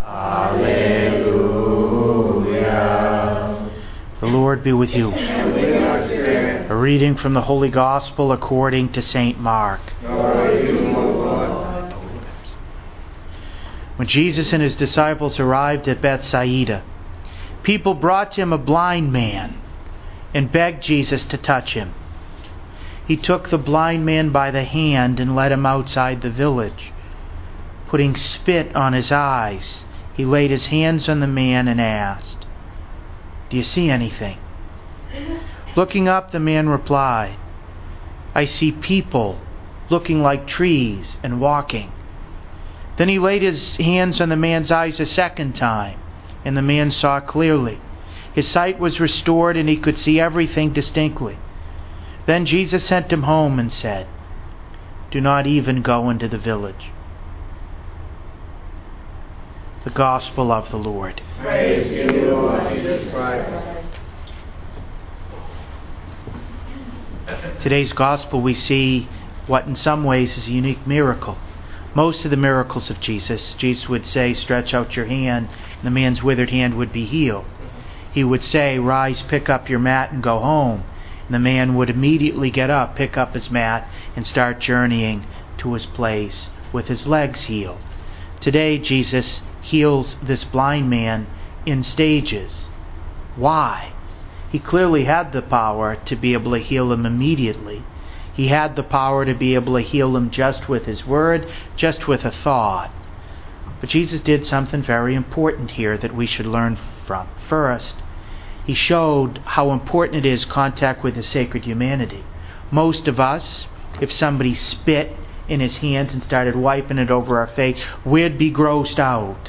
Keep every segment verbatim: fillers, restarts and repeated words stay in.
Alleluia. The Lord be with you. And with your spirit. A reading from the Holy Gospel according to Saint Mark. Glory to you, O Lord. When Jesus and his disciples arrived at Bethsaida, people brought to him a blind man and begged Jesus to touch him. He took the blind man by the hand and led him outside the village. Putting spit on his eyes, he laid his hands on the man and asked, "Do you see anything?" Looking up, the man replied, "I see people looking like trees and walking." Then he laid his hands on the man's eyes a second time, and the man saw clearly. His sight was restored, and he could see everything distinctly. Then Jesus sent him home and said, "Do not even go into the village." The Gospel of the Lord. Praise to you, Lord Jesus Christ. Today's Gospel we see what in some ways is a unique miracle. Most of the miracles of Jesus, Jesus would say, "Stretch out your hand," and the man's withered hand would be healed. He would say, "Rise, pick up your mat and go home." And the man would immediately get up, pick up his mat, and start journeying to his place with his legs healed. Today, Jesus heals this blind man in stages. Why? He clearly had the power to be able to heal him immediately. He had the power to be able to heal him just with his word, just with a thought. But Jesus did something very important here that we should learn from. First, he showed how important it is contact with his sacred humanity. Most of us, if somebody spit in his hands and started wiping it over our face, we'd be grossed out.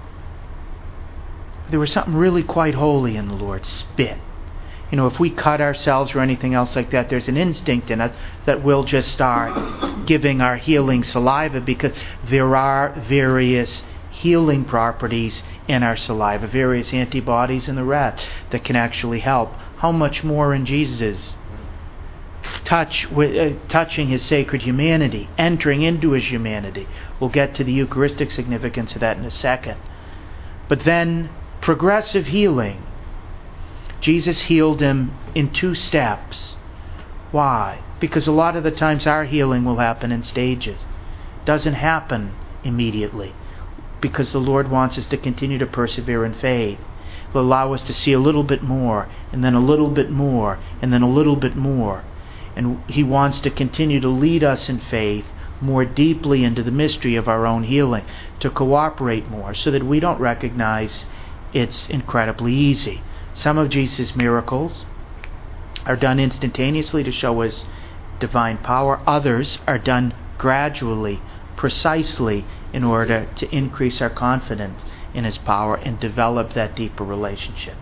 There was something really quite holy in the Lord, spit. You know, if we cut ourselves or anything else like that, there's an instinct in us that we'll just start giving our healing saliva, because there are various healing properties in our saliva, various antibodies and the rest that can actually help. How much more in Jesus' touch, with, uh, touching his sacred humanity, entering into his humanity. We'll get to the Eucharistic significance of that in a second. But then, progressive healing. Jesus healed him in two steps. Why? Because a lot of the times our healing will happen in stages. It doesn't happen immediately, because the Lord wants us to continue to persevere in faith. He'll allow us to see a little bit more, and then a little bit more, and then a little bit more. And He wants to continue to lead us in faith more deeply into the mystery of our own healing, to cooperate more, so that we don't recognize it's incredibly easy. Some of Jesus' miracles are done instantaneously to show His divine power. Others are done gradually, precisely, in order to increase our confidence in His power and develop that deeper relationship.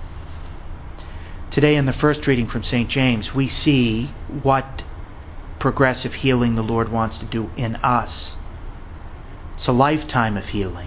Today, in the first reading from Saint James, we see what progressive healing the Lord wants to do in us. It's a lifetime of healing.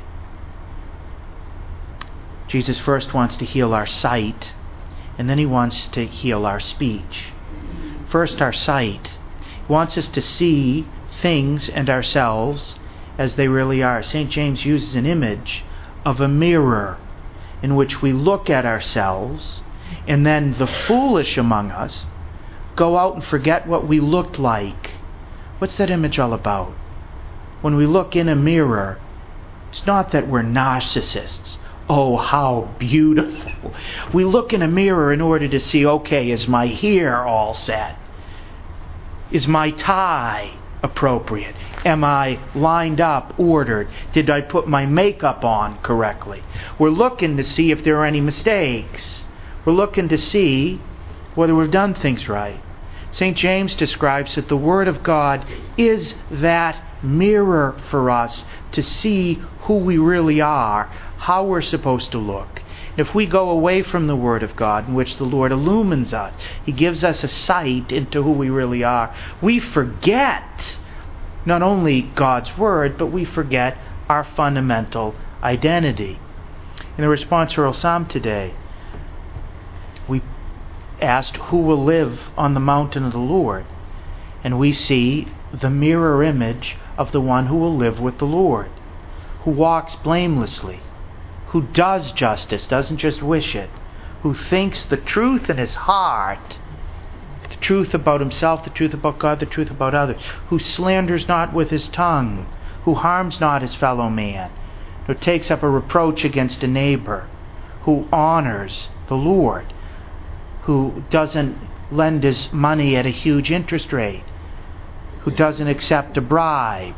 Jesus first wants to heal our sight, and then He wants to heal our speech. First, our sight. He wants us to see things and ourselves as they really are. Saint James uses an image of a mirror in which we look at ourselves, and then the foolish among us go out and forget what we looked like. What's that image all about? When we look in a mirror, it's not that we're narcissists. Oh, how beautiful. We look in a mirror in order to see, okay, is my hair all set? Is my tie appropriate? Am I lined up, ordered? Did I put my makeup on correctly? We're looking to see if there are any mistakes. We're looking to see whether we've done things right. Saint James describes that the Word of God is that mirror for us to see who we really are, how we're supposed to look. If we go away from the Word of God, in which the Lord illumines us, He gives us a sight into who we really are, we forget not only God's Word, but we forget our fundamental identity. In the responsorial psalm today, we asked, who will live on the mountain of the Lord? And we see the mirror image of the one who will live with the Lord, who walks blamelessly, who does justice, doesn't just wish it, who thinks the truth in his heart, the truth about himself, the truth about God, the truth about others, who slanders not with his tongue, who harms not his fellow man, who takes up a reproach against a neighbor, who honors the Lord, who doesn't lend his money at a huge interest rate, who doesn't accept a bribe.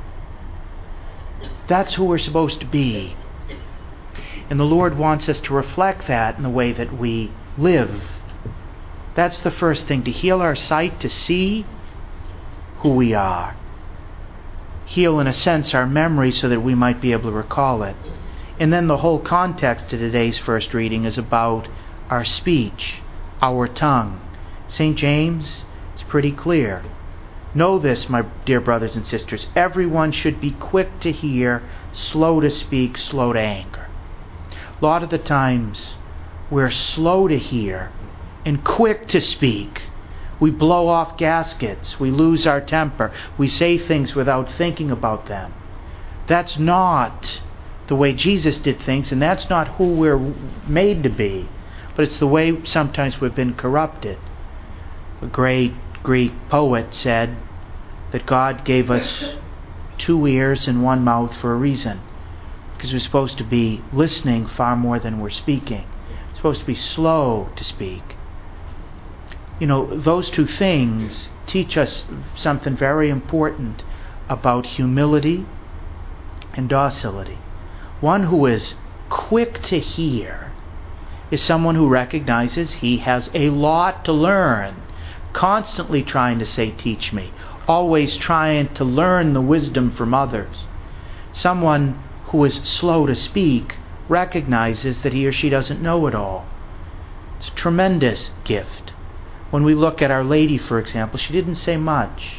That's who we're supposed to be. And the Lord wants us to reflect that in the way that we live. That's the first thing, to heal our sight, to see who we are. Heal, in a sense, our memory so that we might be able to recall it. And then the whole context of today's first reading is about our speech, our tongue. Saint James is pretty clear. Know this, my dear brothers and sisters, everyone should be quick to hear, slow to speak, slow to anger. A lot of the times we're slow to hear and quick to speak. We blow off gaskets. We lose our temper. We say things without thinking about them. That's not the way Jesus did things, and that's not who we're made to be. But it's the way sometimes we've been corrupted. A great Greek poet said that God gave us two ears and one mouth for a reason. Because we're supposed to be listening far more than we're speaking. We're supposed to be slow to speak. You know, those two things teach us something very important about humility and docility. One who is quick to hear is someone who recognizes he has a lot to learn, constantly trying to say, teach me, always trying to learn the wisdom from others. Someone who is slow to speak recognizes that he or she doesn't know it all. It's a tremendous gift. When we look at Our Lady, for example, she didn't say much.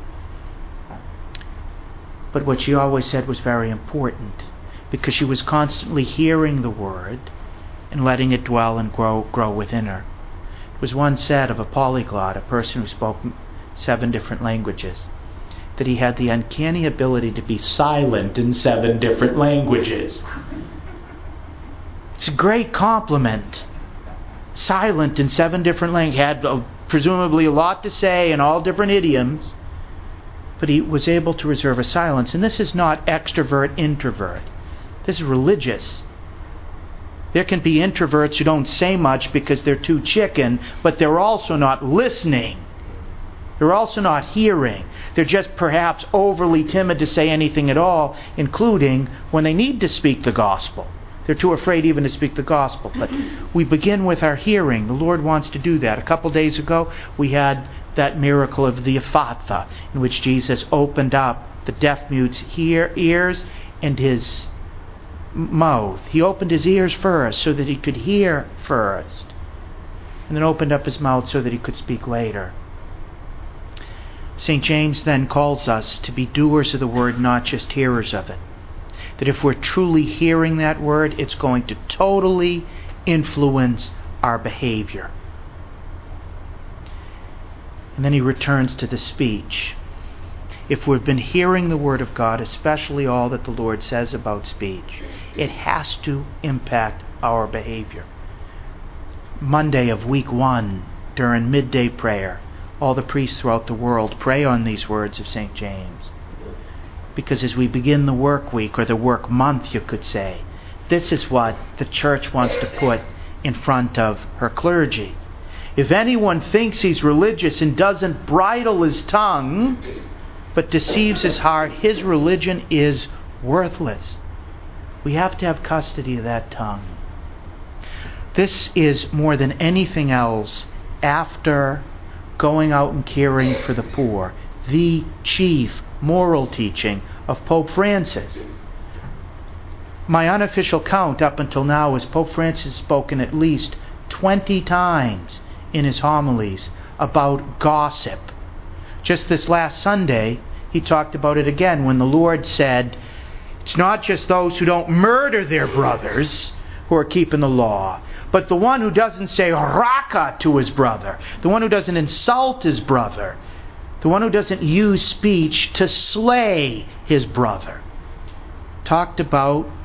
But what she always said was very important, because she was constantly hearing the word and letting it dwell and grow, grow within her. It was once said of a polyglot, a person who spoke seven different languages, that he had the uncanny ability to be silent in seven different languages. It's a great compliment. Silent in seven different languages. He had uh, presumably a lot to say in all different idioms, but he was able to reserve a silence. And this is not extrovert, introvert. This is religious. There can be introverts who don't say much because they're too chicken, but they're also not listening. They're also not hearing. They're just perhaps overly timid to say anything at all, including when they need to speak the gospel. They're too afraid even to speak the gospel. But we begin with our hearing. The Lord wants to do that. A couple days ago, we had that miracle of the Ephatha, in which Jesus opened up the deaf-mute's hear, ears and his mouth. He opened his ears first so that he could hear first, and then opened up his mouth so that he could speak later. Saint James then calls us to be doers of the word, not just hearers of it. That if we're truly hearing that word, it's going to totally influence our behavior. And then he returns to the speech. If we've been hearing the word of God, especially all that the Lord says about speech, it has to impact our behavior. Monday of week one, during midday prayer, all the priests throughout the world pray on these words of Saint James. Because as we begin the work week, or the work month, you could say, this is what the Church wants to put in front of her clergy. If anyone thinks he's religious and doesn't bridle his tongue, but deceives his heart, his religion is worthless. We have to have custody of that tongue. This is, more than anything else, after going out and caring for the poor, the chief moral teaching of Pope Francis. My unofficial count up until now is Pope Francis has spoken at least twenty times in his homilies about gossip. Just this last Sunday, he talked about it again when the Lord said, it's not just those who don't murder their brothers who are keeping the law, but the one who doesn't say raka to his brother, the one who doesn't insult his brother, the one who doesn't use speech to slay his brother. Talked about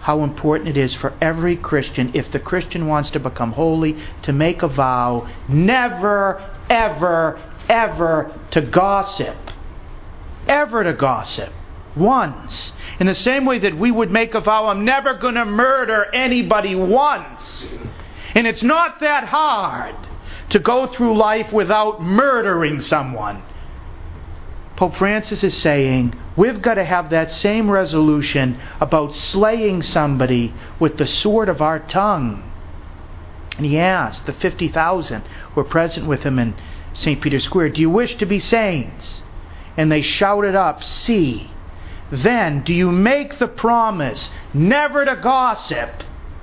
how important it is for every Christian, if the Christian wants to become holy, to make a vow never, ever, ever to gossip. Ever to gossip. Once. In the same way that we would make a vow, I'm never going to murder anybody once. And it's not that hard to go through life without murdering someone. Pope Francis is saying we've got to have that same resolution about slaying somebody with the sword of our tongue. And he asked the fifty thousand who were present with him in Saint Peter's Square, do you wish to be saints? And they shouted up, see. Then do you make the promise never to gossip?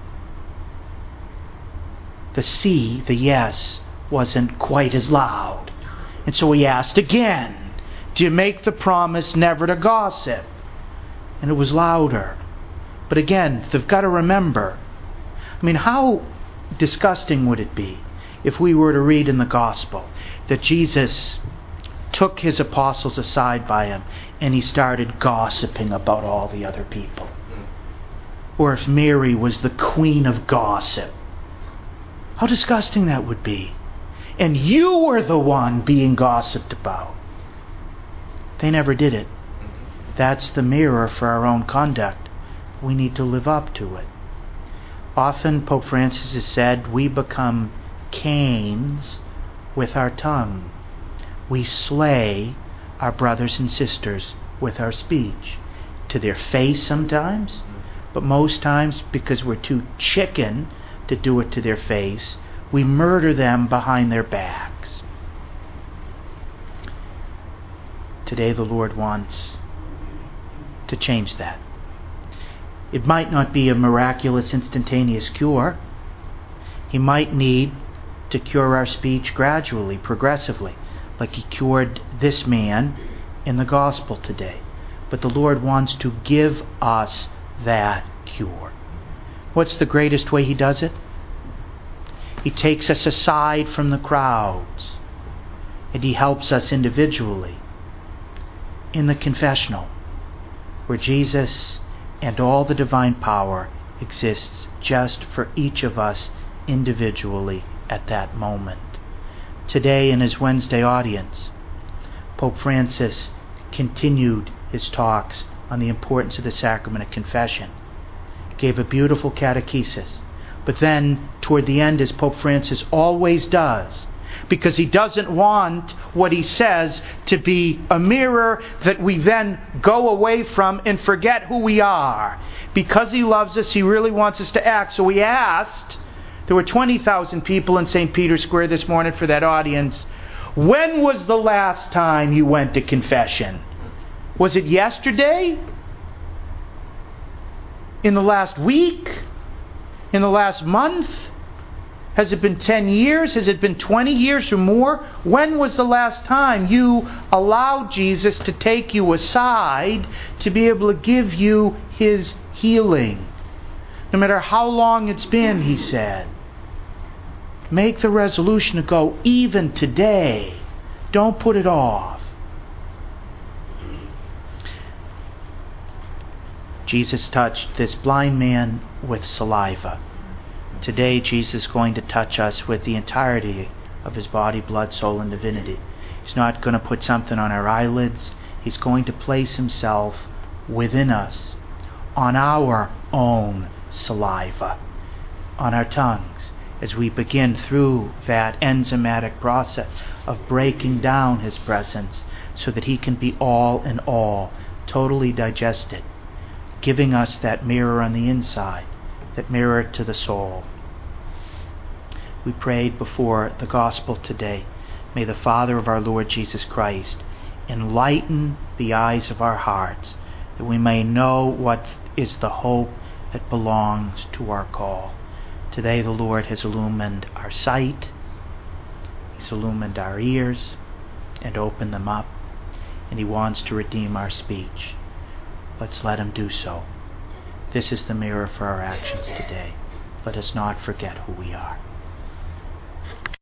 The see, the yes, wasn't quite as loud. And so he asked again, do you make the promise never to gossip? And it was louder. But again, they've got to remember, I mean, how disgusting would it be if we were to read in the Gospel that Jesus took his apostles aside by him and he started gossiping about all the other people? Or if Mary was the queen of gossip. How disgusting that would be. And you were the one being gossiped about. They never did it. That's the mirror for our own conduct. We need to live up to it. Often Pope Francis has said we become Cains with our tongue. We slay our brothers and sisters with our speech. To their face sometimes, but most times because we're too chicken to do it to their face, we murder them behind their backs. Today the Lord wants to change that. It might not be a miraculous instantaneous cure. He might need to cure our speech gradually, progressively, like he cured this man in the gospel today. But the Lord wants to give us that cure. What's the greatest way he does it? He takes us aside from the crowds and he helps us individually in the confessional, where Jesus and all the divine power exists just for each of us individually at that moment. Today in his Wednesday audience, Pope Francis continued his talks on the importance of the sacrament of confession. He gave a beautiful catechesis. But then, toward the end, as Pope Francis always does, because he doesn't want what he says to be a mirror that we then go away from and forget who we are. Because he loves us, he really wants us to act. So he asked, there were twenty thousand people in Saint Peter's Square this morning for that audience, when was the last time you went to confession? Was it yesterday? In the last week? In the last month? Has it been ten years? Has it been twenty years or more? When was the last time you allowed Jesus to take you aside to be able to give you his healing? No matter how long it's been, he said. Make the resolution to go even today. Don't put it off. Jesus touched this blind man with saliva. Today, Jesus is going to touch us with the entirety of his body, blood, soul, and divinity. He's not going to put something on our eyelids. He's going to place himself within us, on our own saliva, on our tongues, as we begin through that enzymatic process of breaking down his presence so that he can be all in all, totally digested, giving us that mirror on the inside, that mirror to the soul. We prayed before the gospel today. May the Father of our Lord Jesus Christ enlighten the eyes of our hearts, that we may know what is the hope that belongs to our call. Today the Lord has illumined our sight, he's illumined our ears and opened them up, and he wants to redeem our speech. Let's let him do so. This is the mirror for our actions today. Let us not forget who we are.